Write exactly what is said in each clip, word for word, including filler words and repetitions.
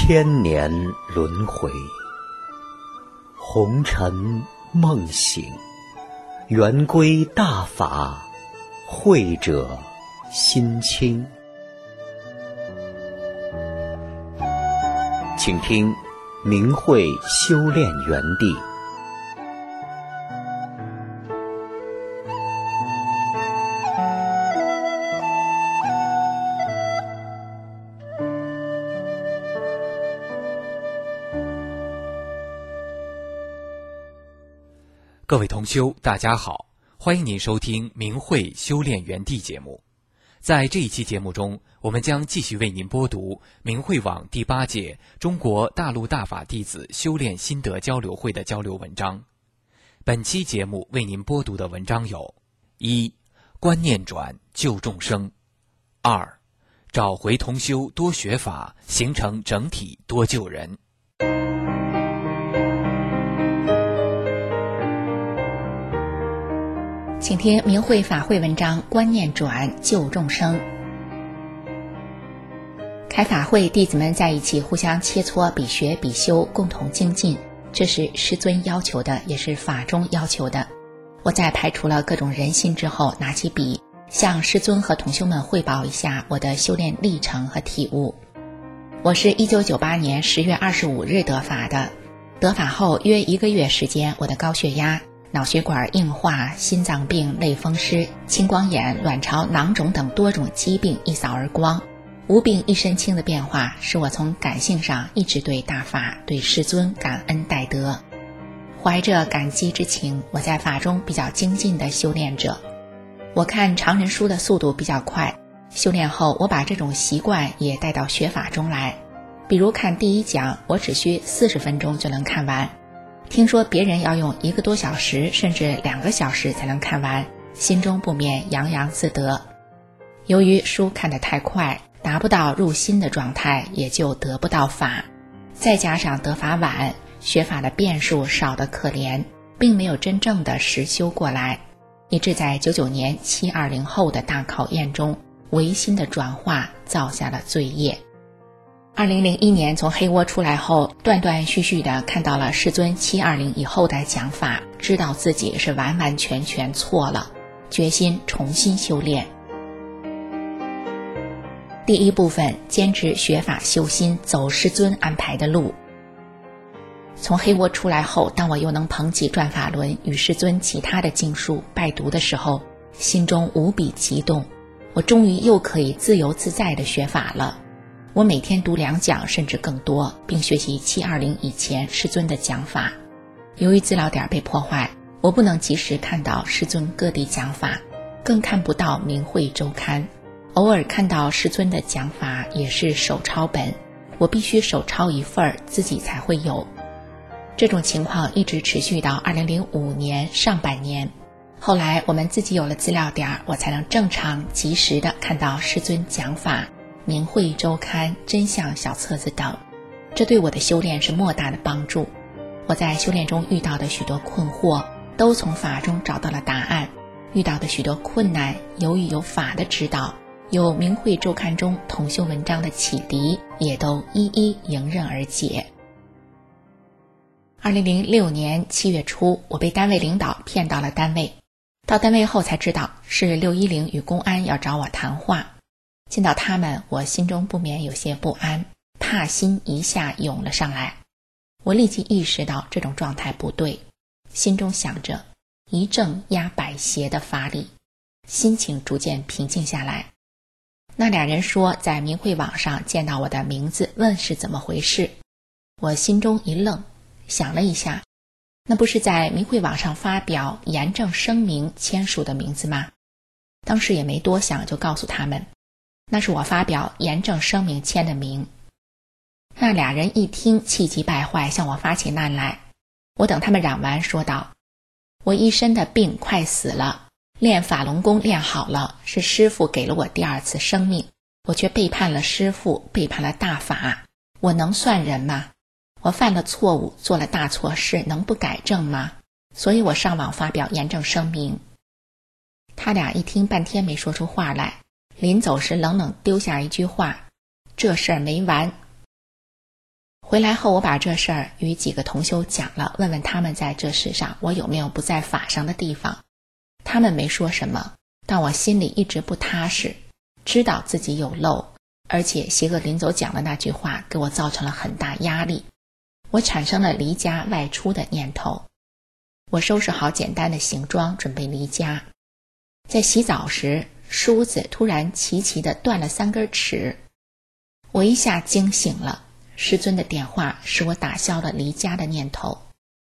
千年轮回，红尘梦醒，圆归大法，慧者心清。请听明慧修炼园地。 各位同修，大家好，欢迎您收听明慧修炼园地节目。在这一期节目中，我们将继续为您播读明慧网第八届中国大陆大法弟子修炼心得交流会的交流文章。本期节目为您播读的文章有：一、观念转救众生；二、找回同修多学法，形成整体多救人。 请听明慧法会文章，观念转救众生。开法会，弟子们在一起互相切磋，比学比修，共同精进，这是师尊要求的，也是法中要求的。我在排除了各种人心之后，拿起笔向师尊和同修们汇报一下我的修炼历程和体悟。我是一九九八年十月二十五日得法的，得法后约一个月时间，我的高血压、脑血管硬化、心脏病、类风湿、青光眼、卵巢囊肿等多种疾病一扫而光，无病一身轻的变化，使我从感性上一直对大法、对师尊感恩戴德。怀着感激之情，我在法中比较精进的修炼者。我看常人书的速度比较快，修炼后我把这种习惯也带到学法中来。比如看第一讲，我只需四十分钟就能看完。听说别人要用一个多小时甚至两个小时才能看完，心中不免洋洋自得。由于书看得太快，达不到入心的状态，也就得不到法。再加上得法晚，学法的变数少得可怜，并没有真正的实修过来，以致在九九年七二零后的大考验中，唯心的转化造下了罪业。二零零一年从黑窝出来后，断断续续地看到了师尊七二零以后的讲法，知道自己是完完全全错了，决心重新修炼。第一部分，坚持学法修心，走师尊安排的路。从黑窝出来后，当我又能捧起转法轮与师尊其他的经书拜读的时候，心中无比激动，我终于又可以自由自在地学法了。我每天读两讲甚至更多，并学习七二零以前师尊的讲法。由于资料点被破坏，我不能及时看到师尊各地讲法，更看不到明慧周刊。偶尔看到师尊的讲法也是手抄本，我必须手抄一份自己才会有。这种情况一直持续到二零零五年上半年。后来我们自己有了资料点，我才能正常及时地看到师尊讲法、明慧周刊、真相小册子等，这对我的修炼是莫大的帮助。我在修炼中遇到的许多困惑，都从法中找到了答案。遇到的许多困难，由于有法的指导，有明慧周刊中同修文章的启迪，也都一一迎刃而解。二零零六年七月初，我被单位领导骗到了单位。到单位后才知道，是六一零与公安要找我谈话。见到他们，我心中不免有些不安，怕心一下涌了上来。我立即意识到这种状态不对，心中想着一正压百邪的法理，心情逐渐平静下来。那俩人说在明慧网上见到我的名字，问是怎么回事。我心中一愣，想了一下，那不是在明慧网上发表严正声明签署的名字吗？当时也没多想，就告诉他们那是我发表严正声明签的名。那俩人一听，气急败坏，向我发起难来。我等他们嚷完，说道：我一身的病快死了，练法轮功练好了，是师父给了我第二次生命，我却背叛了师父，背叛了大法，我能算人吗？我犯了错误，做了大错事，能不改正吗？所以我上网发表严正声明。他俩一听，半天没说出话来，临走时冷冷丢下一句话：这事儿没完。 回来后，我把这事儿与几个同修讲了，问问他们在这世上我有没有不在法上的地方。他们没说什么，但我心里一直不踏实，知道自己有漏，而且邪恶临走讲的那句话给我造成了很大压力，我产生了离家外出的念头。我收拾好简单的行装，准备离家。在洗澡时，梳子突然齐齐地断了三根齿，我一下惊醒了。师尊的点化使我打消了离家的念头，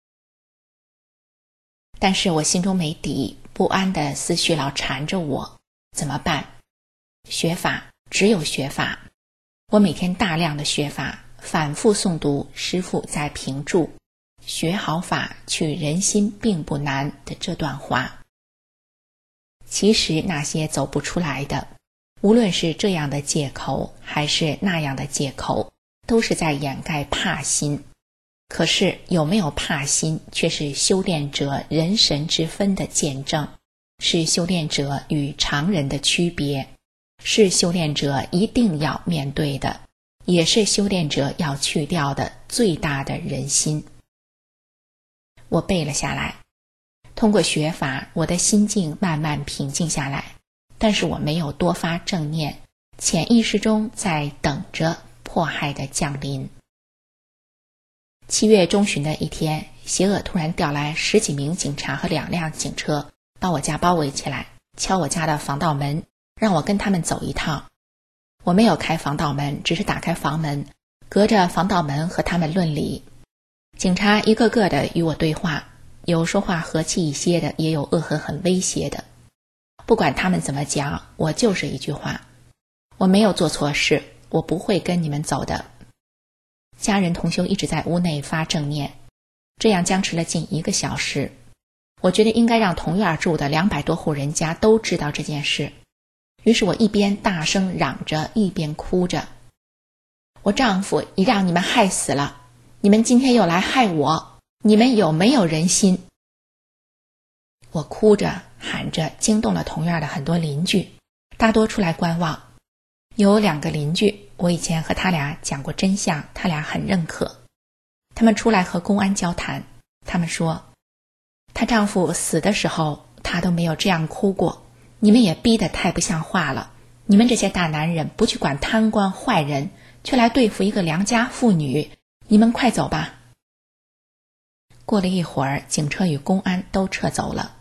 但是我心中没底，不安的思绪老缠着我，怎么办？学法，只有学法。我每天大量的学法，反复诵读师父在评注学好法取人心并不难的这段话。其实那些走不出来的，无论是这样的借口还是那样的借口，都是在掩盖怕心。可是有没有怕心，却是修炼者人神之分的见证，是修炼者与常人的区别，是修炼者一定要面对的，也是修炼者要去掉的最大的人心。我背了下来，通过学法，我的心境慢慢平静下来，但是我没有多发正念，潜意识中在等着迫害的降临。七月中旬的一天，邪恶突然调来十几名警察和两辆警车，把我家包围起来，敲我家的防盗门，让我跟他们走一趟。我没有开防盗门，只是打开房门，隔着防盗门和他们论理。警察一个个的与我对话，有说话和气一些的，也有恶狠狠威胁的。不管他们怎么讲，我就是一句话：我没有做错事，我不会跟你们走的。家人同修一直在屋内发正念，这样僵持了近一个小时。我觉得应该让同院住的两百多户人家都知道这件事，于是我一边大声嚷着，一边哭着：我丈夫已让你们害死了，你们今天又来害我，你们有没有人心？我哭着喊着，惊动了同院的很多邻居，大多出来观望。有两个邻居，我以前和他俩讲过真相，他俩很认可。他们出来和公安交谈，他们说她丈夫死的时候她都没有这样哭过，你们也逼得太不像话了，你们这些大男人不去管贪官坏人，却来对付一个良家妇女，你们快走吧。过了一会儿，警车与公安都撤走了。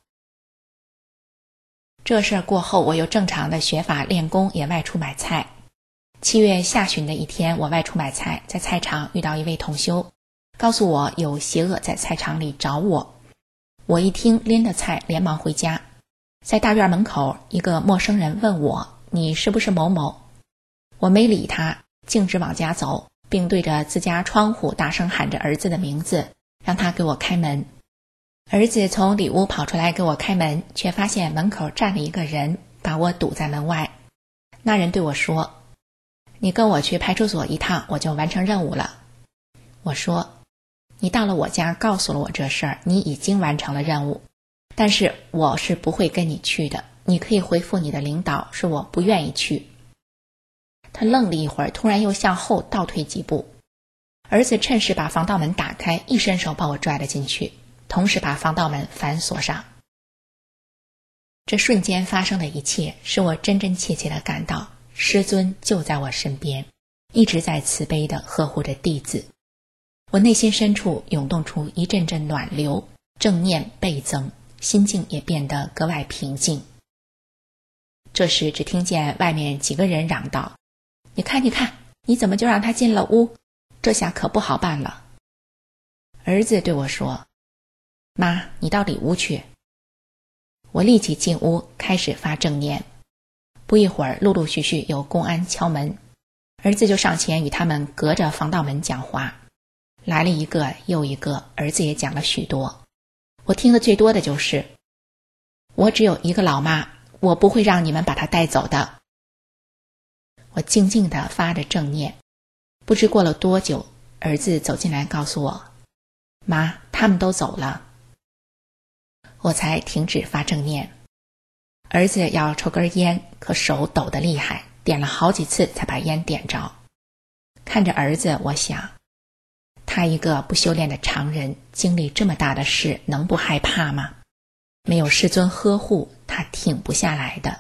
这事儿过后，我又正常的学法练功，也外出买菜。七月下旬的一天，我外出买菜，在菜场遇到一位同修，告诉我有邪恶在菜场里找我。我一听，拎了菜连忙回家。在大院门口，一个陌生人问我：你是不是某某？我没理他，径直往家走，并对着自家窗户大声喊着儿子的名字，让他给我开门。儿子从里屋跑出来给我开门，却发现门口站了一个人，把我堵在门外。那人对我说：你跟我去派出所一趟，我就完成任务了。我说：你到了我家告诉了我这事儿，你已经完成了任务，但是我是不会跟你去的，你可以回复你的领导，是我不愿意去。他愣了一会儿，突然又向后倒退几步。儿子趁势把防盗门打开，一伸手把我拽了进去，同时把防盗门反锁上。这瞬间发生的一切，使我真真切切地感到师尊就在我身边，一直在慈悲地呵护着弟子。我内心深处涌动出一阵阵暖流，正念倍增，心境也变得格外平静。这时只听见外面几个人嚷道：你看你看，你怎么就让他进了屋？这下可不好办了。儿子对我说：妈，你到里屋去。我立即进屋，开始发正念。不一会儿，陆陆续续有公安敲门，儿子就上前与他们隔着防盗门讲话。来了一个又一个，儿子也讲了许多。我听得最多的就是：我只有一个老妈，我不会让你们把她带走的。我静静地发着正念，不知过了多久，儿子走进来告诉我：妈，他们都走了。我才停止发正念。儿子要抽根烟，可手抖得厉害，点了好几次才把烟点着。看着儿子，我想， 他一个不修炼的常人，经历这么大的事，能不害怕吗？没有师尊呵护，他挺不下来的。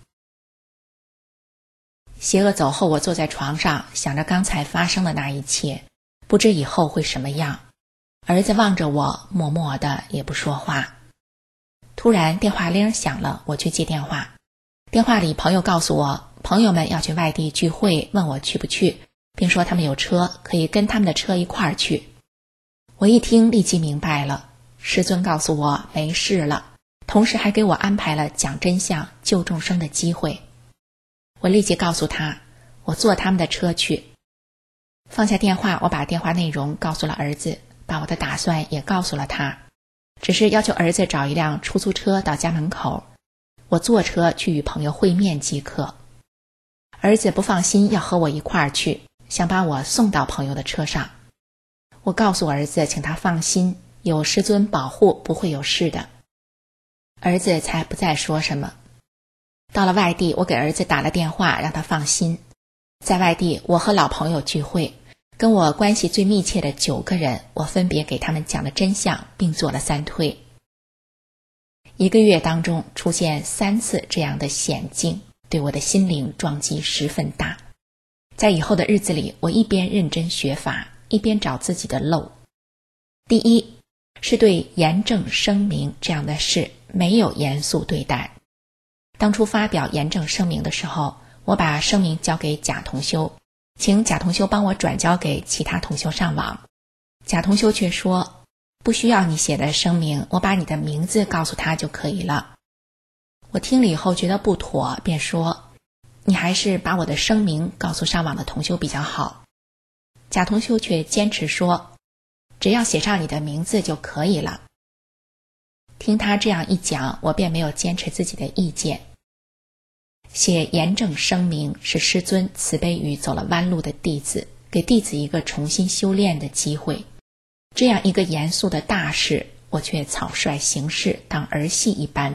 邪恶走后，我坐在床上，想着刚才发生的那一切，不知以后会什么样。儿子望着我，默默的也不说话。突然电话铃响了，我去接电话。电话里朋友告诉我，朋友们要去外地聚会，问我去不去，并说他们有车，可以跟他们的车一块儿去。我一听立即明白了，师尊告诉我没事了，同时还给我安排了讲真相救众生的机会。我立即告诉他，我坐他们的车去。放下电话，我把电话内容告诉了儿子，把我的打算也告诉了他，只是要求儿子找一辆出租车到家门口，我坐车去与朋友会面即可。儿子不放心要和我一块儿去，想把我送到朋友的车上。我告诉儿子，请他放心，有师尊保护，不会有事的。儿子才不再说什么。到了外地，我给儿子打了电话，让他放心。在外地，我和老朋友聚会，跟我关系最密切的九个人，我分别给他们讲了真相，并做了三退。一个月当中出现三次这样的险境，对我的心灵撞击十分大。在以后的日子里，我一边认真学法，一边找自己的漏。第一，是对严正声明这样的事没有严肃对待。当初发表严正声明的时候，我把声明交给贾同修，请贾同修帮我转交给其他同修上网。贾同修却说，不需要你写的声明，我把你的名字告诉他就可以了。我听了以后觉得不妥，便说，你还是把我的声明告诉上网的同修比较好。贾同修却坚持说，只要写上你的名字就可以了。听他这样一讲，我便没有坚持自己的意见。写严正声明是师尊慈悲于走了弯路的弟子，给弟子一个重新修炼的机会。这样一个严肃的大事，我却草率行事，当儿戏一般。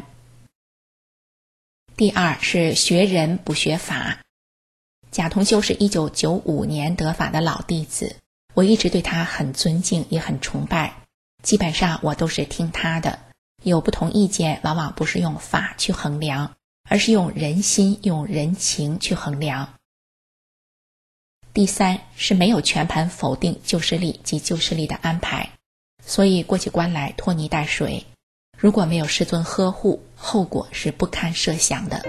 第二是学人不学法。贾同修是一九九五年得法的老弟子，我一直对他很尊敬，也很崇拜，基本上我都是听他的，有不同意见往往不是用法去衡量，而是用人心用人情去衡量。第三是没有全盘否定旧势力及旧势力的安排，所以过起关来拖泥带水，如果没有师尊呵护，后果是不堪设想的。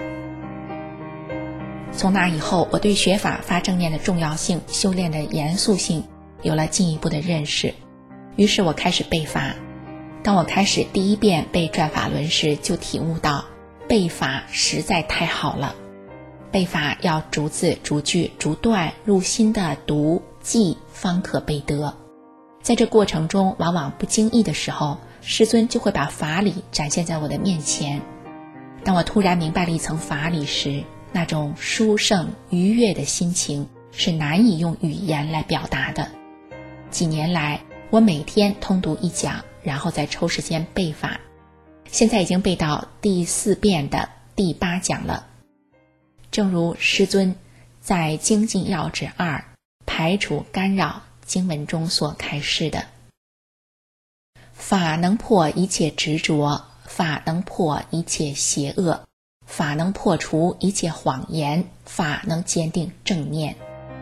从那以后，我对学法发正念的重要性、修炼的严肃性有了进一步的认识，于是我开始背法。当我开始第一遍背转法轮时，就体悟到背法实在太好了。背法要逐字逐句逐段入心的读记，方可背得。在这过程中，往往不经意的时候，师尊就会把法理展现在我的面前。当我突然明白了一层法理时，那种殊胜愉悦的心情是难以用语言来表达的。几年来，我每天通读一讲，然后再抽时间背法，现在已经背到第四遍的第八讲了。正如师尊在精进要旨二排除干扰经文中所开示的，法能破一切执着，法能破一切邪恶，法能破除一切谎言，法能坚定正念。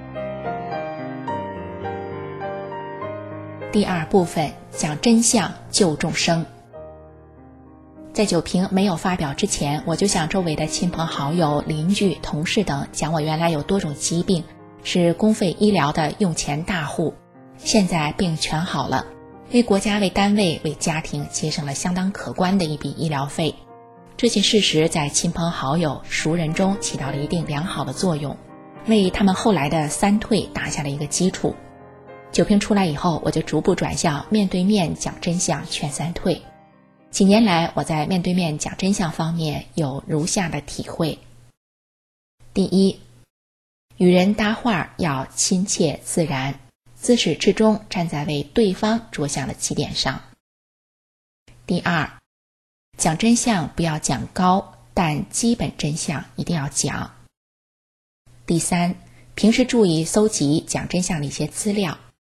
第二部分讲真相救众生。在九评没有发表之前，我就向周围的亲朋好友、邻居、同事等讲我原来有多种疾病，是公费医疗的用钱大户，现在病全好了，为国家、为单位、为家庭节省了相当可观的一笔医疗费。这些事实在亲朋好友、熟人中起到了一定良好的作用，为他们后来的三退打下了一个基础。九评出来以后，我就逐步转向面对面讲真相劝三退。几年来，我在面对面讲真相方面有如下的体会。第一，与人搭话要亲切自然，自始至终站在为对方着想的起点上。第二，讲真相不要讲高，但基本真相一定要讲。第三，平时注意搜集讲真相的一些资料。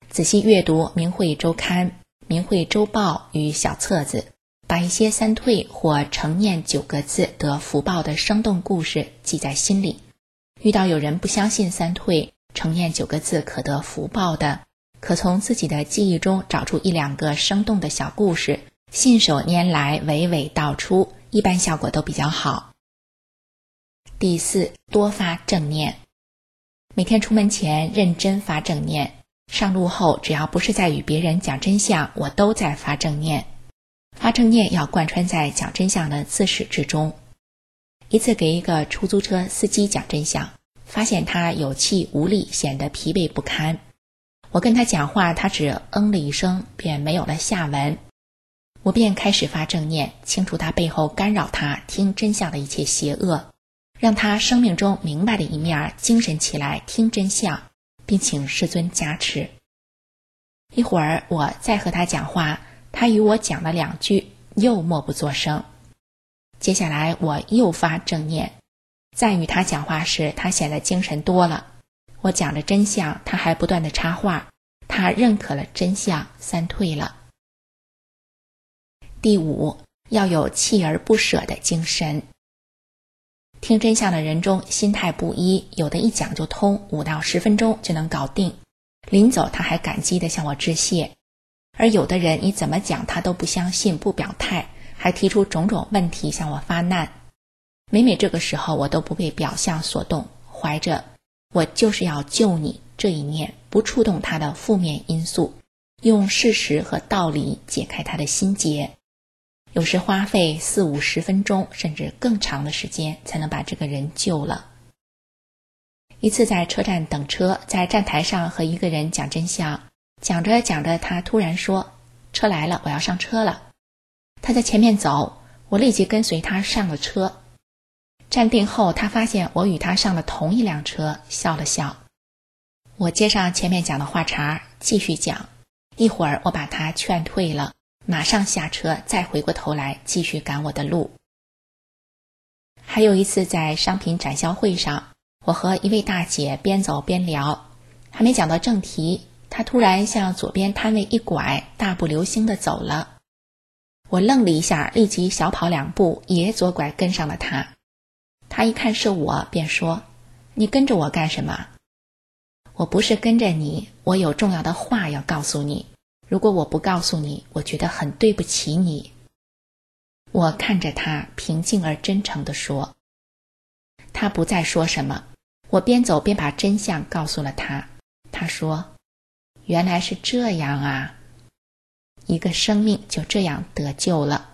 仔细阅读《明慧周刊》《明慧周报》与小册子，把一些三退或成念九个字得福报的生动故事记在心里。遇到有人不相信三退、成念九个字可得福报的，可从自己的记忆中找出一两个生动的小故事，信手拈来，娓娓道出，一般效果都比较好。第四，多发正念。每天出门前认真发正念，上路后只要不是在与别人讲真相，我都在发正念。发正念要贯穿在讲真相的自始至终。一次给一个出租车司机讲真相，发现他有气无力，显得疲惫不堪。我跟他讲话，他只嗯了一声，便没有了下文。我便开始发正念，清除他背后干扰他听真相的一切邪恶，让他生命中明白的一面精神起来听真相，并请世尊加持。一会儿我再和他讲话，他与我讲了两句，又默不作声。接下来我又发正念，再与他讲话时，他显得精神多了。我讲着真相，他还不断地插话，他认可了真相，三退了。第五，要有锲而不舍的精神。听真相的人中心态不一，有的一讲就通，五到十分钟就能搞定，临走他还感激地向我致谢。而有的人你怎么讲他都不相信，不表态，还提出种种问题向我发难。每每这个时候，我都不被表象所动，怀着我就是要救你这一念，不触动他的负面因素，用事实和道理解开他的心结。有时花费四五十分钟甚至更长的时间才能把这个人救了。一次在车站等车，在站台上和一个人讲真相，讲着讲着他突然说，车来了，我要上车了。他在前面走，我立即跟随他上了车。站定后，他发现我与他上了同一辆车，笑了笑。我接上前面讲的话茬，继续讲。一会儿我把他劝退了，马上下车，再回过头来继续赶我的路。还有一次在商品展销会上，我和一位大姐边走边聊，还没讲到正题，她突然向左边摊位一拐，大步流星地走了。我愣了一下，立即小跑两步，也左拐跟上了她。她一看是我，便说，你跟着我干什么？我不是跟着你，我有重要的话要告诉你，如果我不告诉你，我觉得很对不起你。我看着她，平静而真诚地说。她不再说什么，我边走边把真相告诉了她。她说，原来是这样啊，一个生命就这样得救了。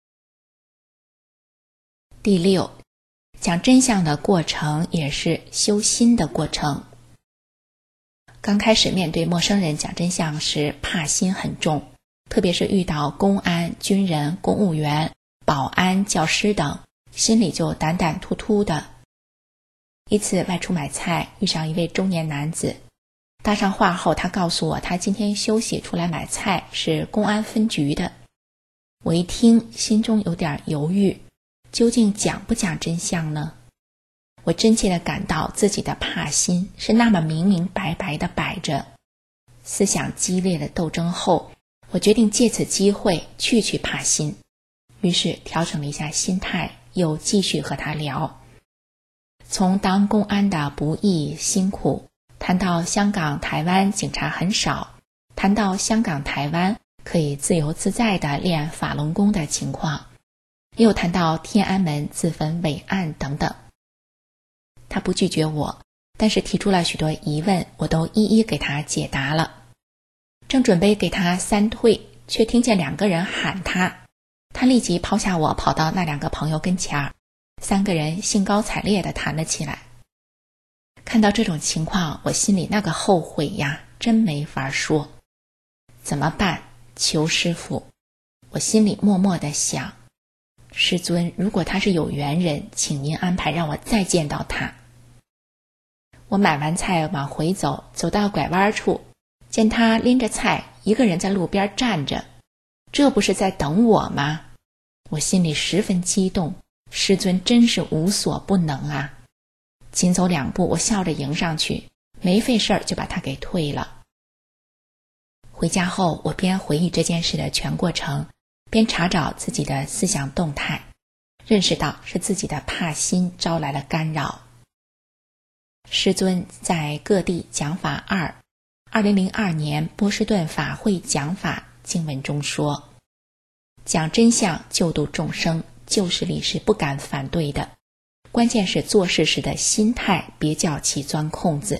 第六，讲真相的过程也是修心的过程。刚开始面对陌生人讲真相时，怕心很重，特别是遇到公安、军人、公务员、保安、教师等，心里就胆胆突突的。一次外出买菜，遇上一位中年男子，搭上话后，他告诉我他今天休息出来买菜，是公安分局的。我一听，心中有点犹豫，究竟讲不讲真相呢？我真切地感到自己的怕心是那么明明白白地摆着。思想激烈的斗争后，我决定借此机会去去怕心，于是调整了一下心态，又继续和他聊。从当公安的不易辛苦，谈到香港、台湾警察很少，谈到香港、台湾可以自由自在地练法轮功的情况，又谈到天安门自焚伟案等等。他不拒绝我，但是提出了许多疑问，我都一一给他解答了。正准备给他三退，却听见两个人喊他，他立即抛下我，跑到那两个朋友跟前，三个人兴高采烈地谈了起来。看到这种情况，我心里那个后悔呀，真没法说。怎么办？求师父。我心里默默地想，师尊，如果他是有缘人，请您安排让我再见到他。我买完菜往回走，走到拐弯处，见他拎着菜，一个人在路边站着，这不是在等我吗？我心里十分激动，师尊真是无所不能啊！紧走两步，我笑着迎上去，没费事儿就把他给退了。 回家后，我边回忆这件事的全过程，边查找自己的思想动态，认识到是自己的怕心招来了干扰。师尊在各地讲法二二零零二年波士顿法会讲法经文中说，讲真相救度众生，旧势力是不敢反对的，关键是做事时的心态，别叫其钻空子。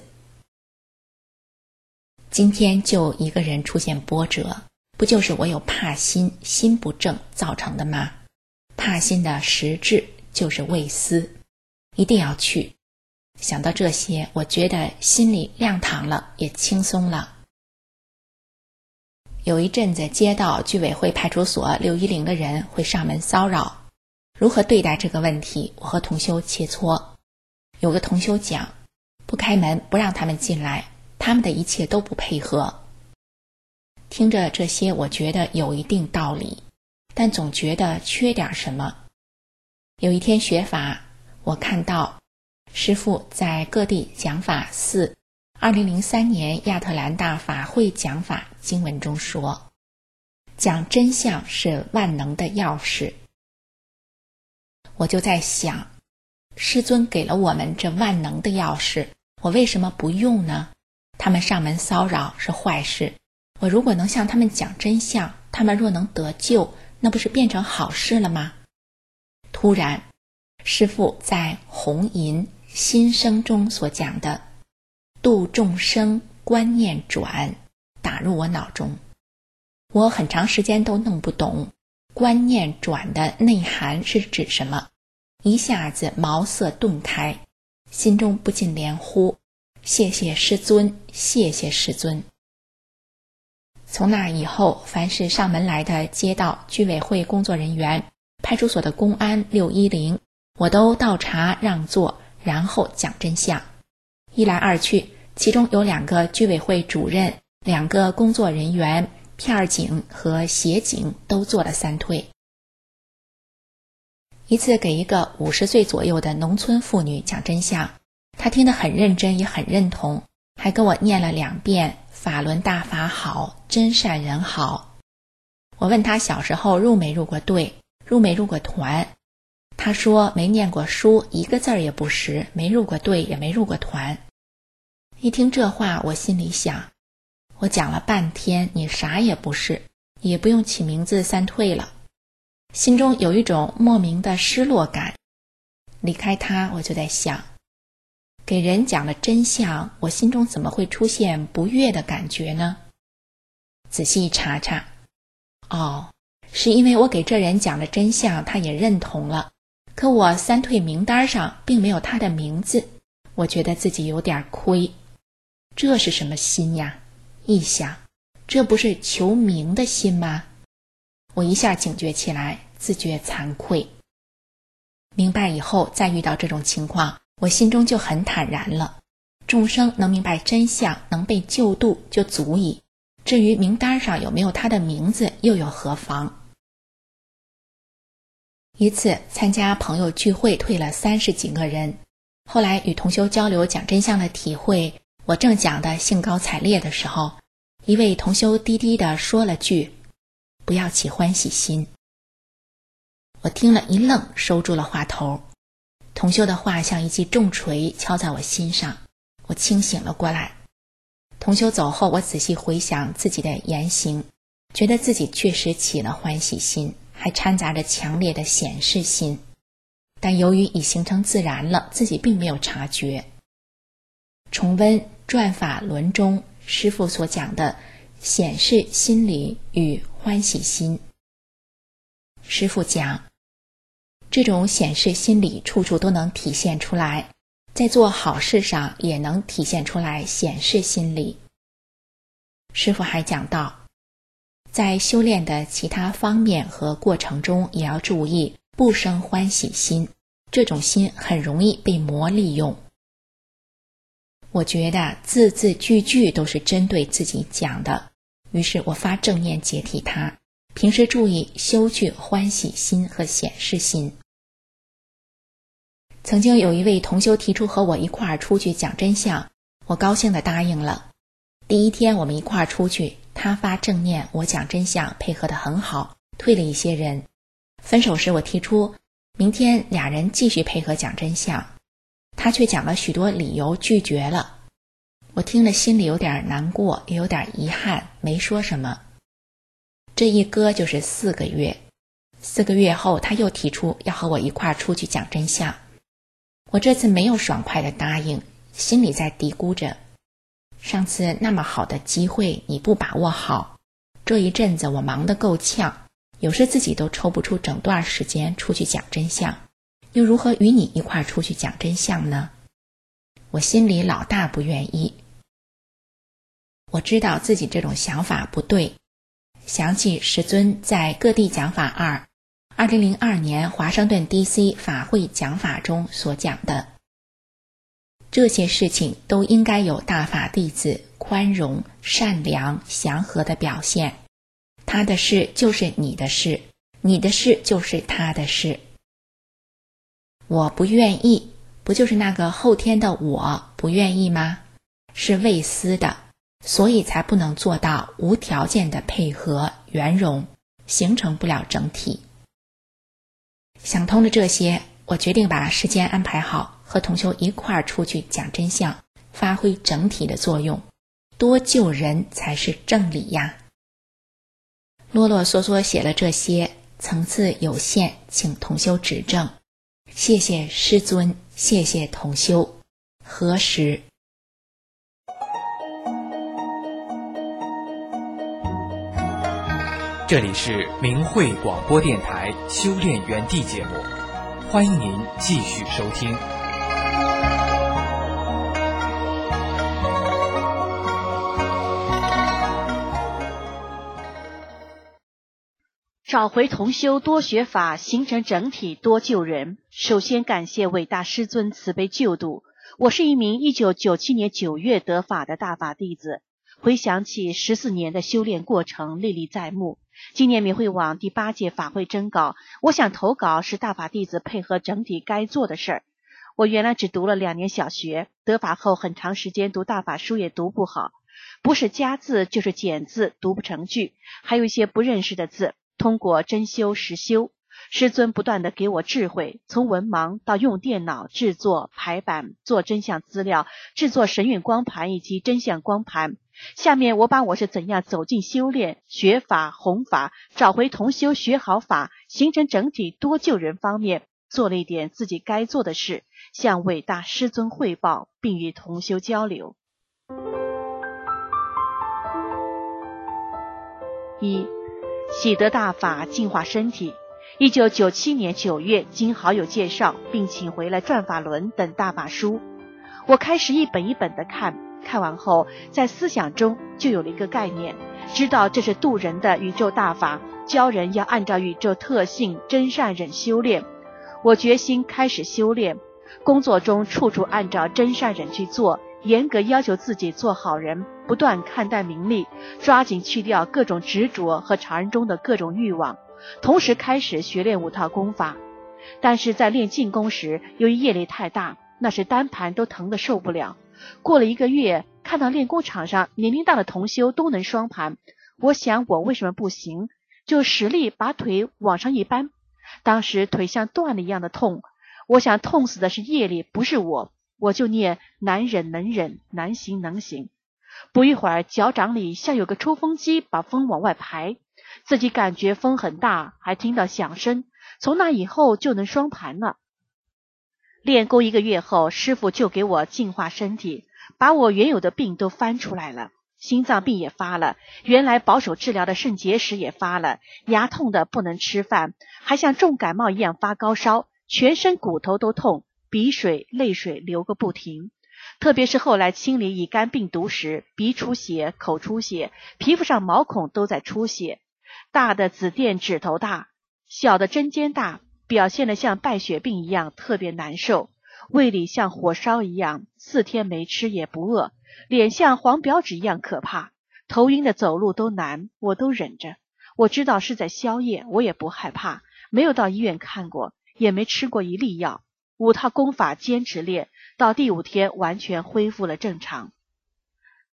今天就一个人出现波折，不就是我有怕心，心不正造成的吗？怕心的实质就是畏思，一定要去。想到这些，我觉得心里亮堂了，也轻松了。有一阵子接到居委会派出所六一零的人会上门骚扰，如何对待这个问题，我和同修切磋。有个同修讲，不开门，不让他们进来，他们的一切都不配合。听着这些，我觉得有一定道理，但总觉得缺点什么。有一天学法，我看到师父在各地讲法四二零零三年亚特兰大法会讲法经文中说，讲真相是万能的钥匙。我就在想，师尊给了我们这万能的钥匙，我为什么不用呢？他们上门骚扰是坏事，我如果能向他们讲真相，他们若能得救，那不是变成好事了吗？突然，师父在红银心声中所讲的度众生观念转打入我脑中。我很长时间都弄不懂观念转的内涵是指什么，一下子茅塞顿开，心中不禁连呼，谢谢师尊，谢谢师尊。从那以后，凡是上门来的街道居委会工作人员、派出所的公安六一零，我都倒茶让座，然后讲真相。一来二去，其中有两个居委会主任、两个工作人员、片警和协警都做了三退。一次给一个五十岁左右的农村妇女讲真相，她听得很认真，也很认同，还跟我念了两遍法轮大法好，真善人好。我问她小时候入没入过队，入没入过团，她说没念过书，一个字儿也不识，没入过队，也没入过团。一听这话，我心里想，我讲了半天，你啥也不是，也不用起名字三退了。心中有一种莫名的失落感。离开他，我就在想，给人讲了真相，我心中怎么会出现不悦的感觉呢？仔细一查查，哦，是因为我给这人讲了真相，他也认同了，可我三退名单上并没有他的名字，我觉得自己有点亏。这是什么心呀？一想，这不是求名的心吗？我一下警觉起来，自觉惭愧。明白以后，再遇到这种情况，我心中就很坦然了。众生能明白真相，能被救度就足矣，至于名单上有没有他的名字，又有何妨？一次参加朋友聚会，退了三十几个人，后来与同修交流讲真相的体会，我正讲得兴高采烈的时候，一位同修低低地说了句，不要起欢喜心。我听了一愣，收住了话头。同修的话像一记重锤敲在我心上，我清醒了过来。同修走后，我仔细回想自己的言行，觉得自己确实起了欢喜心，还掺杂着强烈的显示心，但由于已形成自然了，自己并没有察觉。重温转法轮中师父所讲的显示心理与欢喜心。师父讲，这种显示心理处处都能体现出来，在做好事上也能体现出来显示心理。师父还讲到，在修炼的其他方面和过程中也要注意不生欢喜心，这种心很容易被魔利用。我觉得字字句句都是针对自己讲的，于是我发正念解体它，平时注意修去欢喜心和显示心。曾经有一位同修提出和我一块儿出去讲真相，我高兴地答应了。第一天我们一块儿出去，他他发正念，我讲真相，配合得很好，退了一些人。分手时我提出明天俩人继续配合讲真相，他却讲了许多理由拒绝了。我听了心里有点难过，也有点遗憾，没说什么。这一搁就是四个月，四个月后他又提出要和我一块儿出去讲真相。我这次没有爽快的答应，心里在嘀咕着，上次那么好的机会你不把握好，这一阵子我忙得够呛，有时自己都抽不出整段时间出去讲真相，又如何与你一块出去讲真相呢？我心里老大不愿意。我知道自己这种想法不对，想起师尊在各地讲法二二零零二年华盛顿 D C 法会讲法中所讲的，这些事情都应该有大法弟子宽容、善良、祥和的表现。他的事就是你的事，你的事就是他的事。我不愿意，不就是那个后天的我不愿意吗？是未思的，所以才不能做到无条件的配合圆融，形成不了整体。想通了这些，我决定把时间安排好，和同修一块儿出去讲真相，发挥整体的作用，多救人才是正理呀。啰啰嗦嗦写了这些，层次有限，请同修指正。谢谢师尊，谢谢同修。何时？ 这里是明慧广播电台修炼园地节目，欢迎您继续收听。 找回同修，多学法，形成整体，多救人。首先感谢伟大师尊慈悲救度。我是一名一九九七年九月得法的大法弟子，回想起十四年的修炼过程，历历在目。今年明慧网第八届法会征稿，我想投稿是大法弟子配合整体该做的事儿。我原来只读了两年小学，得法后很长时间读大法书也读不好，不是加字就是减字，读不成句，还有一些不认识的字。通过真修实修，师尊不断地给我智慧，从文盲到用电脑制作排版，做真相资料，制作神韵光盘以及真相光盘。下面我把我是怎样走进修炼、学法、弘法、找回同修、学好法、形成整体、多救人方面做了一点自己该做的事，向伟大师尊汇报，并与同修交流。一、喜得大法，净化身体。一九九七年九月，经好友介绍，并请回了《转法轮》等大法书。我开始一本一本的看，看完后，在思想中就有了一个概念，知道这是渡人的宇宙大法，教人要按照宇宙特性真善忍修炼。我决心开始修炼，工作中处处按照真善忍去做，严格要求自己做好人，不断看淡名利，抓紧去掉各种执着和常人中的各种欲望，同时开始学练五套功法。但是在练静功时，由于业力太大，那时单盘都疼得受不了。过了一个月，看到练功场上年龄大的同修都能双盘，我想我为什么不行，就使力把腿往上一扳，当时腿像断了一样的痛，我想痛死的是业力，不是我，我就念难忍能忍，难行能行。不一会儿，脚掌里像有个抽风机把风往外排，自己感觉风很大，还听到响声，从那以后就能双盘了。练功一个月后，师父就给我净化身体，把我原有的病都翻出来了，心脏病也发了，原来保守治疗的肾结石也发了，牙痛的不能吃饭，还像重感冒一样发高烧，全身骨头都痛，鼻水泪水流个不停。特别是后来清理乙肝病毒时，鼻出血、口出血，皮肤上毛孔都在出血，大的紫癜指头大，小的针尖大，表现得像败血病一样，特别难受，胃里像火烧一样，四天没吃也不饿，脸像黄表纸一样可怕，头晕的走路都难，我都忍着。我知道是在宵夜，我也不害怕，没有到医院看过，也没吃过一粒药，五套功法坚持练，到第五天完全恢复了正常。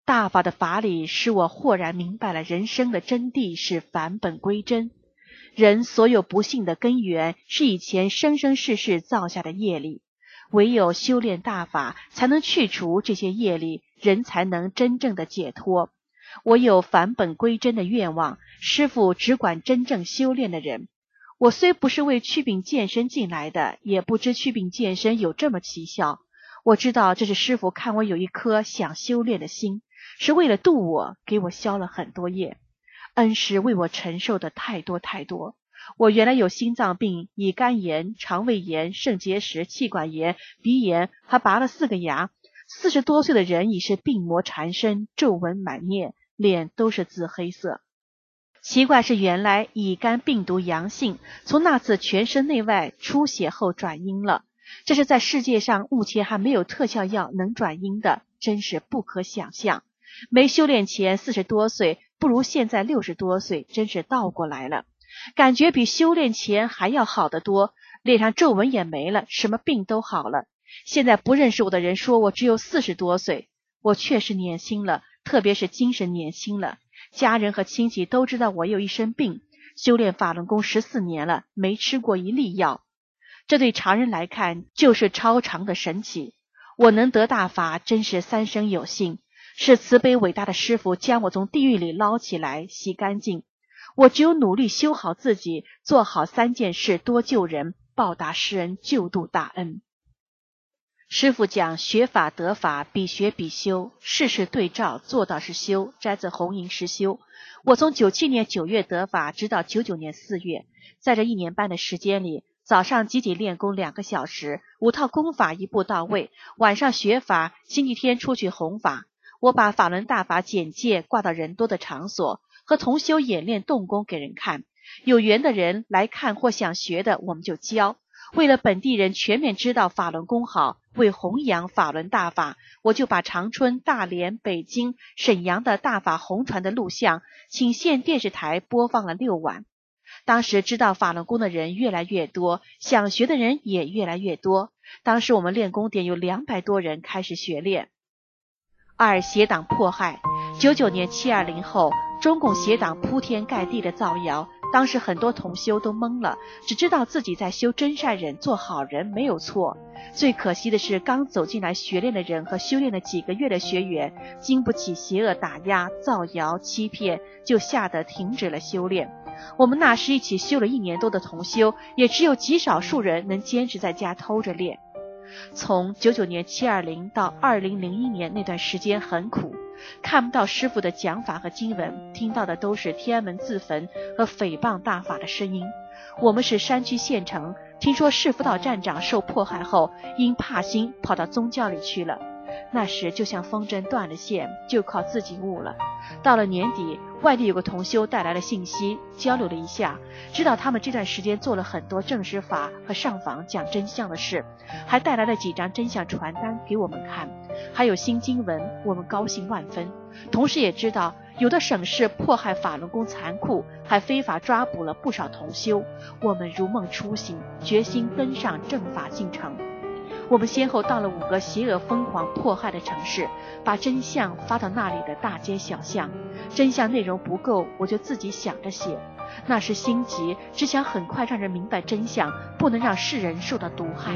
大法的法理使我豁然明白了人生的真谛是返本归真。人所有不幸的根源是以前生生世世造下的业力，唯有修炼大法才能去除这些业力，人才能真正的解脱。我有返本归真的愿望，师父只管真正修炼的人。我虽不是为祛病健身进来的，也不知祛病健身有这么奇效。我知道这是师父看我有一颗想修炼的心，是为了度我，给我消了很多业。恩师为我承受的太多太多。我原来有心脏病、乙肝炎、肠胃炎、肾结石、气管炎、鼻炎，还拔了四个牙。四十多岁的人已是病魔缠身，皱纹满面，脸都是紫黑色。奇怪是原来乙肝病毒阳性，从那次全身内外出血后转阴了。这是在世界上目前还没有特效药能转阴的，真是不可想象。没修炼前四十多岁，不如现在六十多岁，真是倒过来了。感觉比修炼前还要好得多，脸上皱纹也没了，什么病都好了。现在不认识我的人说我只有四十多岁，我确实年轻了，特别是精神年轻了。家人和亲戚都知道我有一身病，修炼法轮功十四年了，没吃过一粒药。这对常人来看就是超常的神奇。我能得大法，真是三生有幸，是慈悲伟大的师父将我从地狱里捞起来，洗干净。我只有努力修好自己，做好三件事，多救人，报答师恩，救度大恩。师父讲学法得法，比学比修，事事对照，做到是修，摘自红营实修。我从九七年九月得法，直到九九年四月，在这一年半的时间里，早上集体练功两个小时，五套功法一步到位，晚上学法，星期天出去弘法。我把法轮大法简介挂到人多的场所，和同修演练动功给人看，有缘的人来看或想学的，我们就教。为了本地人全面知道法轮功好，为弘扬法轮大法，我就把长春、大连、北京、沈阳的大法弘传的录像请县电视台播放了六晚。当时知道法轮功的人越来越多，想学的人也越来越多。当时我们练功点有两百多人开始学练。二、邪党迫害。九九年七二零后，中共邪党铺天盖地的造谣，当时很多同修都懵了，只知道自己在修真善忍，做好人没有错。最可惜的是，刚走进来学练的人和修炼了几个月的学员，经不起邪恶打压、造谣、欺骗，就吓得停止了修炼。我们那时一起修了一年多的同修，也只有极少数人能坚持在家偷着练。从九九年七二零到二零零一年那段时间很苦，看不到师父的讲法和经文，听到的都是天安门自焚和诽谤大法的声音。我们是山区县城，听说市辅导站长受迫害后，因怕心跑到宗教里去了。那时就像风筝断了线，就靠自己悟了。到了年底，外地有个同修带来了信息，交流了一下，知道他们这段时间做了很多正实法和上访讲真相的事，还带来了几张真相传单给我们看，还有新经文，我们高兴万分。同时也知道有的省市迫害法轮功残酷，还非法抓捕了不少同修，我们如梦初醒，决心跟上正法进程。我们先后到了五个邪恶疯狂迫害的城市，把真相发到那里的大街小巷。真相内容不够，我就自己想着写。那时心急，只想很快让人明白真相，不能让世人受到毒害。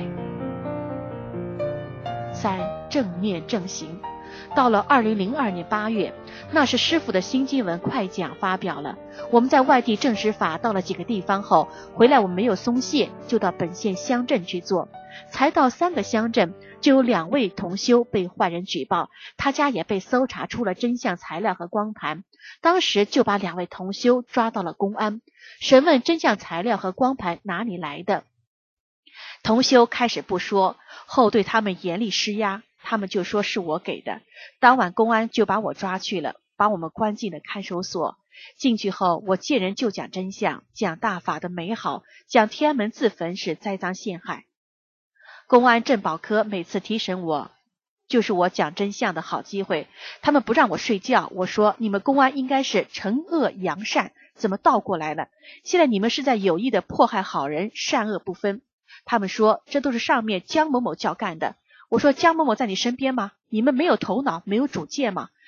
三、正念正行。到了二零零二年八月，那是师父的新经文快讲发表了。我们在外地正实法到了几个地方后，回来我们没有松懈，就到本县乡镇去做。才到三个乡镇，就有两位同修被坏人举报，他家也被搜查出了真相材料和光盘。当时就把两位同修抓到了公安，审问真相材料和光盘哪里来的。同修开始不说，后对他们严厉施压，他们就说是我给的。当晚公安就把我抓去了，把我们关进了看守所。进去后，我见人就讲真相，讲大法的美好，讲天安门自焚是栽赃陷害。公安镇保科每次提审我，就是我讲真相的好机会。他们不让我睡觉，我说你们公安应该是惩恶扬善，怎么倒过来了？现在你们是在有意的迫害好人，善恶不分。他们说这都是上面江某某叫干的。我说江某某在你身边吗？你们没有头脑，没有主见吗？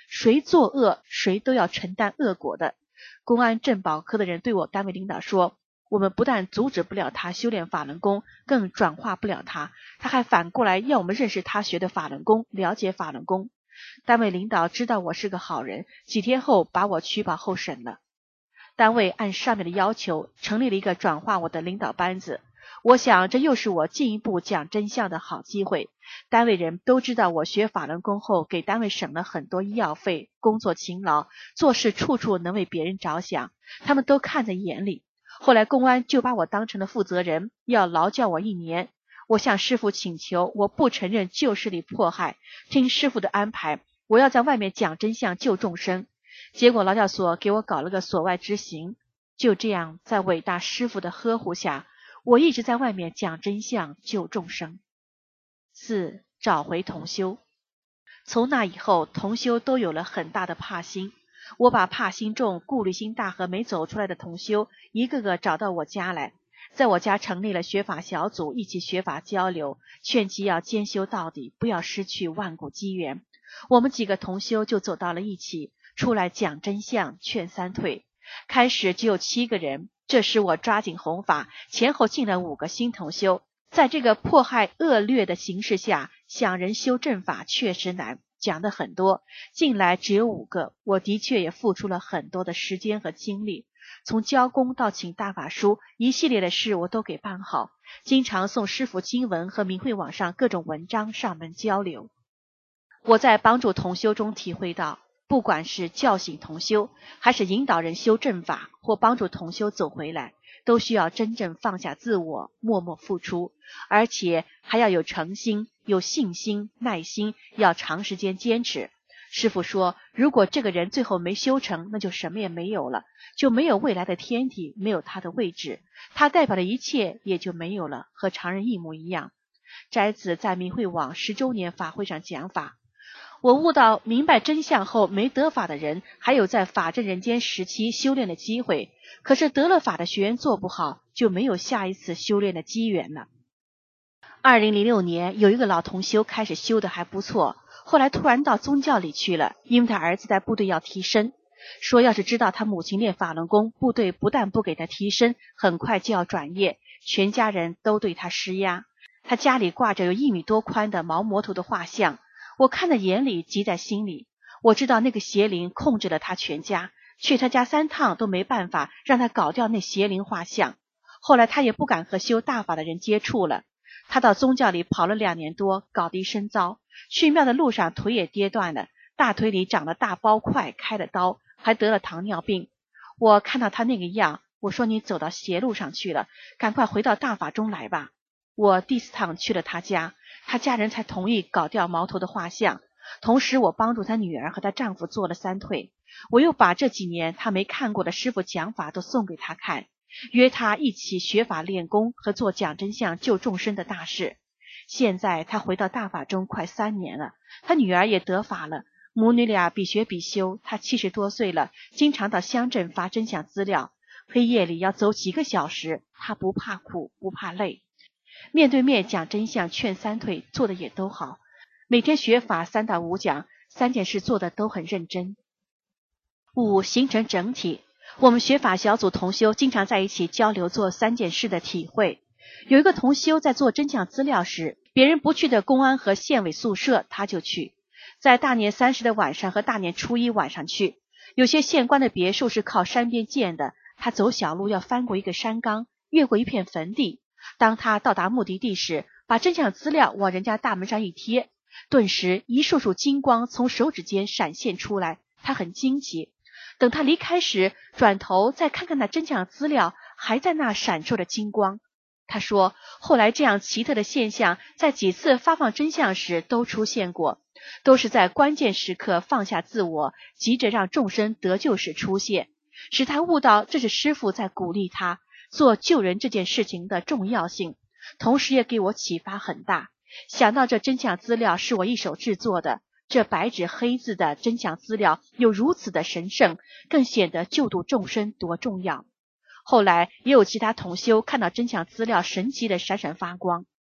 谁作恶，谁都要承担恶果的。公安镇保科的人对我单位领导说，我们不但阻止不了他修炼法轮功，更转化不了他，他还反过来要我们认识他学的法轮功，了解法轮功。单位领导知道我是个好人，几天后把我取保候审了。单位按上面的要求成立了一个转化我的领导班子，我想这又是我进一步讲真相的好机会。单位人都知道我学法轮功后给单位省了很多医药费，工作勤劳，做事处处能为别人着想，他们都看在眼里。后来公安就把我当成了负责人，要劳教我一年。我向师父请求，我不承认旧势力迫害，听师父的安排，我要在外面讲真相救众生。结果劳教所给我搞了个所外执行。就这样，在伟大师父的呵护下，我一直在外面讲真相救众生。四、找回同修。从那以后，同修都有了很大的怕心。我把怕心重、顾虑心大和没走出来的同修一个个找到我家来，在我家成立了学法小组，一起学法交流，劝其要兼修到底，不要失去万古机缘。我们几个同修就走到了一起，出来讲真相，劝三退。开始只有七个人，这时我抓紧弘法，前后进了五个新同修。在这个迫害恶劣的形势下，想人修正法确实难，讲的很多，进来只有五个，我的确也付出了很多的时间和精力，从教功到请大法书，一系列的事我都给办好，经常送师父经文和明慧网上各种文章上门交流。我在帮助同修中体会到，不管是叫醒同修，还是引导人修正法，或帮助同修走回来，都需要真正放下自我，默默付出，而且还要有诚心、有信心、耐心，要长时间坚持。师父说，如果这个人最后没修成，那就什么也没有了，就没有未来的天体，没有他的位置，他代表的一切也就没有了，和常人一模一样。摘自在明慧网十周年法会上讲法。我悟到明白真相后没得法的人，还有在法阵人间时期修炼的机会，可是得了法的学员做不好，就没有下一次修炼的机缘了。二零零六年，有一个老同修开始修的还不错，后来突然到宗教里去了，因为他儿子在部队要提升，说要是知道他母亲练法轮功，部队不但不给他提升，很快就要转业，全家人都对他施压。他家里挂着有一米多宽的毛摩托的画像，我看在眼里，急在心里。我知道那个邪灵控制了他全家，去他家三趟都没办法让他搞掉那邪灵画像。后来他也不敢和修大法的人接触了。他到宗教里跑了两年多，搞得一身糟，去庙的路上腿也跌断了，大腿里长了大包块，开了刀，还得了糖尿病。我看到他那个样，我说你走到邪路上去了，赶快回到大法中来吧。我第四趟去了他家，他家人才同意搞掉毛头的画像，同时我帮助他女儿和她丈夫做了三退。我又把这几年他没看过的师父讲法都送给他看，约他一起学法练功和做讲真相救众生的大事。现在他回到大法中快三年了，他女儿也得法了，母女俩比学比修。他七十多岁了，经常到乡镇发真相资料，黑夜里要走几个小时，他不怕苦不怕累，面对面讲真相劝三退做的也都好，每天学法三到五讲，三件事做的都很认真。五、形成整体。我们学法小组同修经常在一起交流做三件事的体会。有一个同修在做真相资料时，别人不去的公安和县委宿舍他就去，在大年三十的晚上和大年初一晚上去。有些县官的别墅是靠山边建的，他走小路要翻过一个山岗，越过一片坟地。当他到达目的地时，把真相资料往人家大门上一贴，顿时一束束金光从手指间闪现出来，他很惊奇。等他离开时，转头再看看那真相资料，还在那闪烁着金光。他说，后来这样奇特的现象在几次发放真相时都出现过，都是在关键时刻放下自我，急着让众生得救时出现，使他悟到这是师父在鼓励他做救人这件事情的重要性，同时也给我启发很大。想到这真相资料是我一手制作的，这白纸黑字的真相资料有如此的神圣，更显得救度众生多重要。后来也有其他同修看到真相资料神奇的闪闪发光。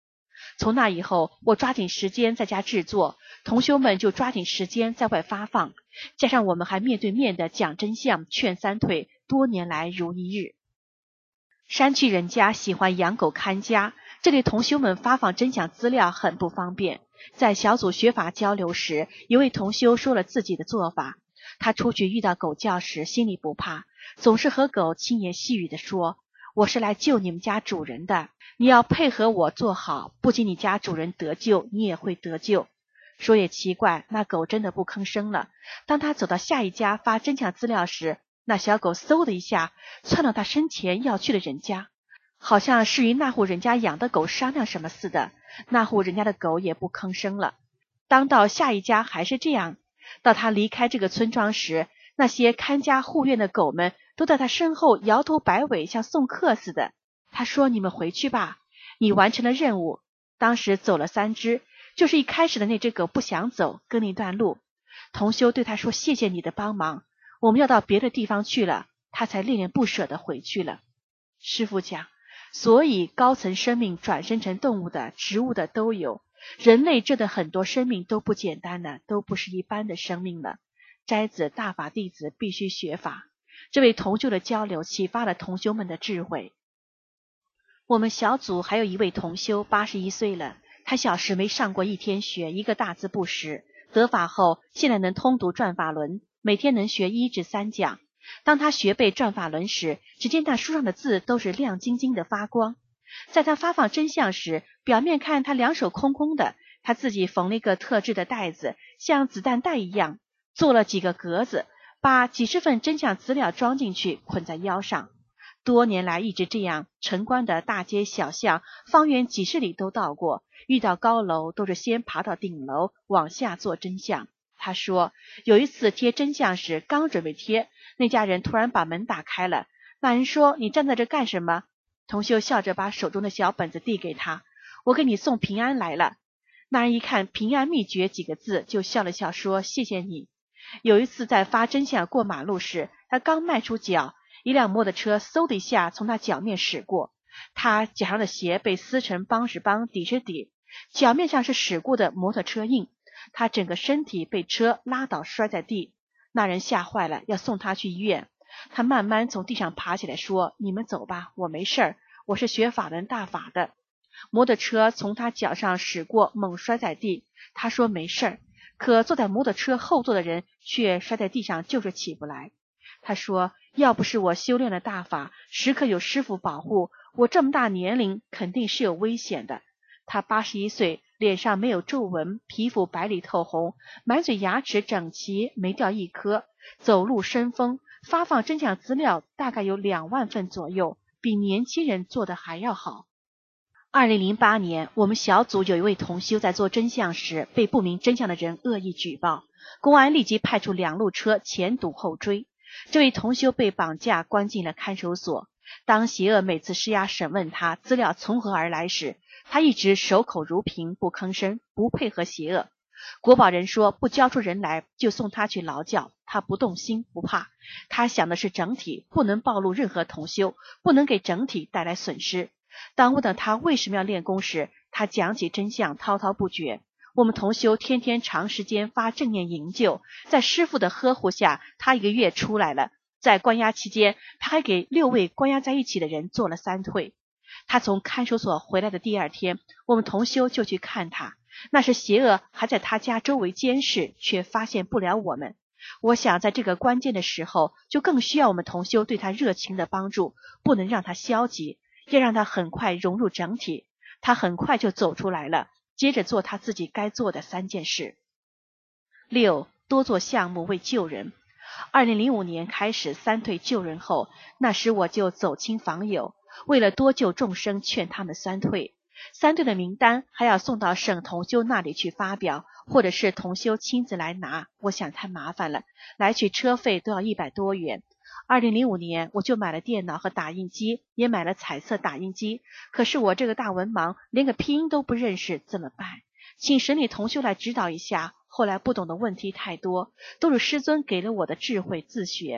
从那以后，我抓紧时间在家制作，同修们就抓紧时间在外发放，加上我们还面对面的讲真相，劝三退，多年来如一日。山区人家喜欢养狗看家，这里同修们发放真相资料很不方便。在小组学法交流时，一位同修说了自己的做法。他出去遇到狗叫时心里不怕，总是和狗轻言细语地说，我是来救你们家主人的，你要配合我做好，不仅你家主人得救，你也会得救。说也奇怪，那狗真的不吭声了。当他走到下一家发真相资料时，那小狗嗖的一下窜到他身前要去了人家，好像是与那户人家养的狗商量什么似的，那户人家的狗也不吭声了。当到下一家还是这样，到他离开这个村庄时，那些看家护院的狗们都在他身后摇头摆尾，像送客似的。他说，你们回去吧，你完成了任务。当时走了三只，就是一开始的那只狗不想走，跟了一段路。同修对他说，谢谢你的帮忙，我们要到别的地方去了，他才恋恋不舍地回去了。师父讲，所以高层生命转生成动物的、植物的都有，人类这的很多生命都不简单了，都不是一般的生命了。斋子大法弟子必须学法。这位同修的交流启发了同修们的智慧。我们小组还有一位同修八十一岁了，他小时没上过一天学，一个大字不识，得法后现在能通读转法轮，每天能学一至三讲。当他学背转法轮时，只见那书上的字都是亮晶晶的发光。在他发放真相时，表面看他两手空空的，他自己缝了一个特制的袋子，像子弹袋一样，做了几个格子，把几十份真相资料装进去，捆在腰上。多年来一直这样，城关的大街小巷，方圆几十里都到过，遇到高楼都是先爬到顶楼，往下做真相。他说，有一次贴真相时，刚准备贴，那家人突然把门打开了。那人说，你站在这干什么？同修笑着把手中的小本子递给他，我给你送平安来了。那人一看平安秘诀几个字，就笑了笑说，谢谢你。有一次在发真相过马路时，他刚迈出脚，一辆摩托车嗖的一下从他脚面驶过，他脚上的鞋被撕成帮是帮底是底，脚面上是驶过的摩托车印，他整个身体被车拉倒摔在地。那人吓坏了，要送他去医院。他慢慢从地上爬起来说，你们走吧，我没事儿，我是学法轮大法的。摩托车从他脚上驶过，猛摔在地，他说没事儿，可坐在摩托车后座的人却摔在地上就是起不来。他说，要不是我修炼了大法，时刻有师父保护，我这么大年龄肯定是有危险的。他八十一岁，脸上没有皱纹，皮肤白里透红，满嘴牙齿整齐，没掉一颗，走路生风，发放真相资料大概有两万份左右，比年轻人做的还要好。二零零八年，我们小组有一位同修在做真相时，被不明真相的人恶意举报，公安立即派出两路车前堵后追。这位同修被绑架关进了看守所。当邪恶每次施压审问他资料从何而来时，他一直守口如瓶，不吭声，不配合邪恶。国保人说不交出人来就送他去劳教，他不动心不怕，他想的是整体，不能暴露任何同修，不能给整体带来损失。当问到他为什么要练功时，他讲起真相滔滔不绝。我们同修天天长时间发正念营救，在师父的呵护下，他一个月出来了。在关押期间，他还给六位关押在一起的人做了三退。他从看守所回来的第二天，我们同修就去看他，那时邪恶还在他家周围监视，却发现不了我们。我想在这个关键的时候，就更需要我们同修对他热情的帮助，不能让他消极，要让他很快融入整体。他很快就走出来了，接着做他自己该做的三件事。六，多做项目为救人。二零零五年开始三退救人后，那时我就走亲访友，为了多救众生，劝他们三退。三退的名单还要送到省同修那里去发表，或者是同修亲自来拿，我想太麻烦了，来去车费都要一百多元。二零零五年我就买了电脑和打印机，也买了彩色打印机，可是我这个大文盲连个拼音都不认识，怎么办？请省里同修来指导一下。后来不懂的问题太多，都是师尊给了我的智慧自学。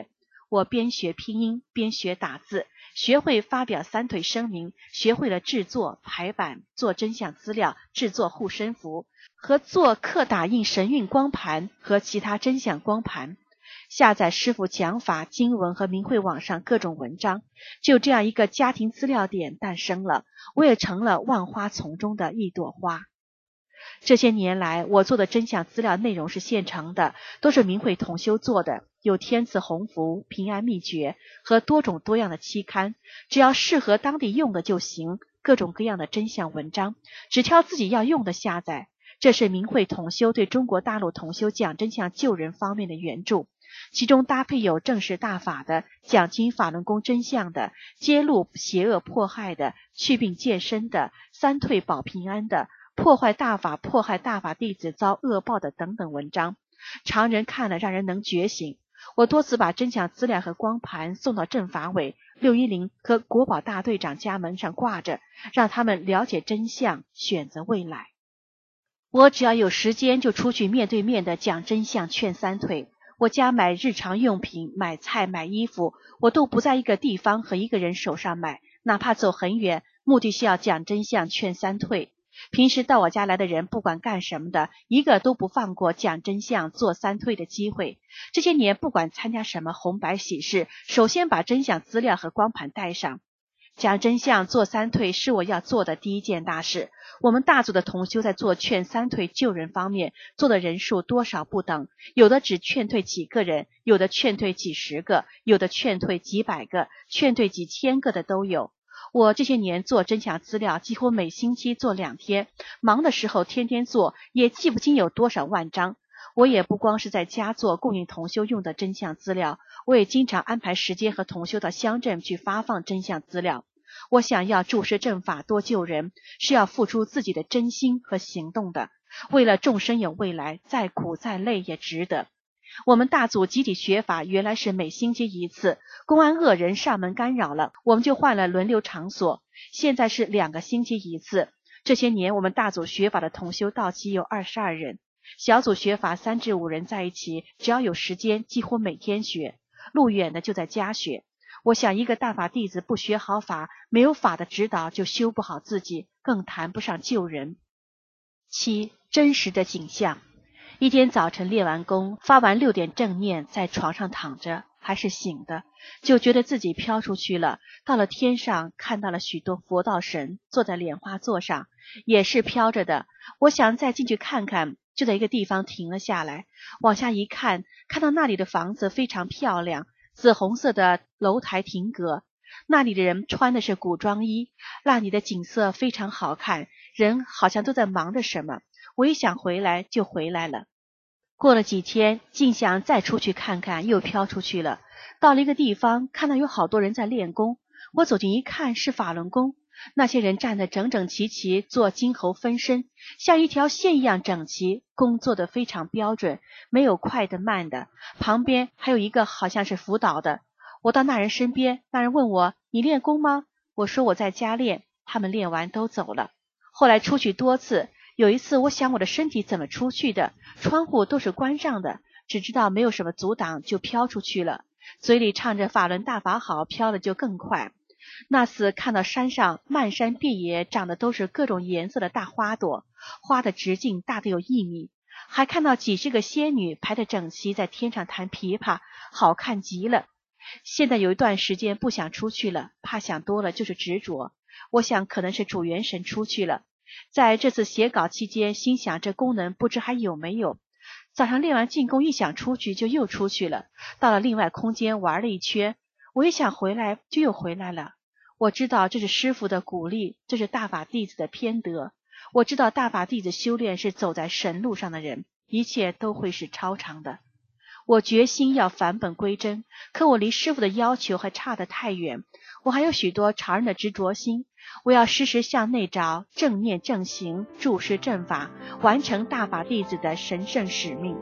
我边学拼音边学打字，学会发表三腿声明，学会了制作排版、做真相资料、制作护身符和做刻打印神韵光盘和其他真相光盘，下载师父讲法、经文和明慧网上各种文章。就这样一个家庭资料点诞生了，我也成了万花丛中的一朵花。这些年来，我做的真相资料内容是现成的，都是明慧同修做的，有天赐鸿福、平安秘诀和多种多样的期刊，只要适合当地用的就行，各种各样的真相文章，只挑自己要用的下载。这是明慧同修对中国大陆同修讲真相救人方面的援助，其中搭配有正视大法的、讲经法轮功真相的、揭露邪恶迫害的、祛病健身的、三退保平安的、破坏大法、迫害大法弟子遭恶报的等等文章，常人看了让人能觉醒。我多次把真相资料和光盘送到政法委、六一零和国保大队长家门上挂着，让他们了解真相，选择未来。我只要有时间就出去面对面的讲真相，劝三退。我家买日常用品、买菜、买衣服，我都不在一个地方和一个人手上买，哪怕走很远，目的是要讲真相，劝三退。平时到我家来的人，不管干什么的，一个都不放过讲真相、做三退的机会。这些年不管参加什么红白喜事，首先把真相资料和光盘带上。讲真相、做三退是我要做的第一件大事。我们大组的同修在做劝三退救人方面做的人数多少不等，有的只劝退几个人，有的劝退几十个，有的劝退几百个，劝退几千个的都有。我这些年做真相资料几乎每星期做两天，忙的时候天天做，也记不清有多少万张。我也不光是在家做供应同修用的真相资料，我也经常安排时间和同修到乡镇去发放真相资料。我想要注释正法多救人，是要付出自己的真心和行动的，为了众生有未来，再苦再累也值得。我们大组集体学法原来是每星期一次，公安恶人上门干扰了，我们就换了轮流场所，现在是两个星期一次。这些年我们大组学法的同修到期有二十二人，小组学法三至五人在一起，只要有时间几乎每天学，路远的就在家学。我想一个大法弟子不学好法，没有法的指导就修不好自己，更谈不上救人。七、真实的景象。一天早晨练完功，发完六点正念，在床上躺着，还是醒的，就觉得自己飘出去了，到了天上，看到了许多佛道神坐在莲花座上，也是飘着的。我想再进去看看，就在一个地方停了下来，往下一看，看到那里的房子非常漂亮，紫红色的楼台亭阁，那里的人穿的是古装衣，那里的景色非常好看，人好像都在忙着什么。我一想回来就回来了。过了几天，竟想再出去看看，又飘出去了。到了一个地方，看到有好多人在练功，我走近一看，是法轮功。那些人站得整整齐齐，做金猴分身，像一条线一样整齐，功做得非常标准，没有快的慢的。旁边还有一个好像是辅导的。我到那人身边，那人问我，你练功吗？我说我在家练。他们练完都走了。后来出去多次，有一次我想我的身体怎么出去的，窗户都是关上的，只知道没有什么阻挡，就飘出去了，嘴里唱着法轮大法好，飘的就更快。那次看到山上漫山遍野长的都是各种颜色的大花朵，花的直径大得有一米，还看到几十个仙女排得整齐，在天上弹琵琶，好看极了。现在有一段时间不想出去了，怕想多了就是执着，我想可能是主元神出去了。在这次写稿期间，心想这功能不知还有没有。早上练完静功，一想出去就又出去了，到了另外空间玩了一圈，我一想回来就又回来了。我知道这是师父的鼓励，这是大法弟子的偏德。我知道大法弟子修炼是走在神路上的人，一切都会是超常的。我决心要返本归真，可我离师父的要求还差得太远，我还有许多常人的执着心。我要时时向内找，正念正行，注释正法，完成大法弟子的神圣使命。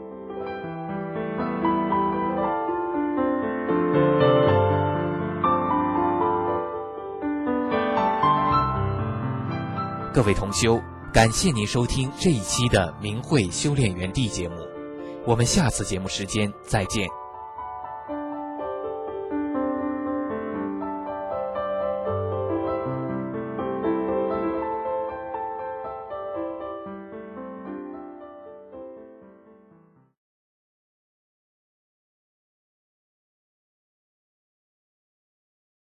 各位同修，感谢您收听这一期的明慧修炼园地节目，我们下次节目时间再见。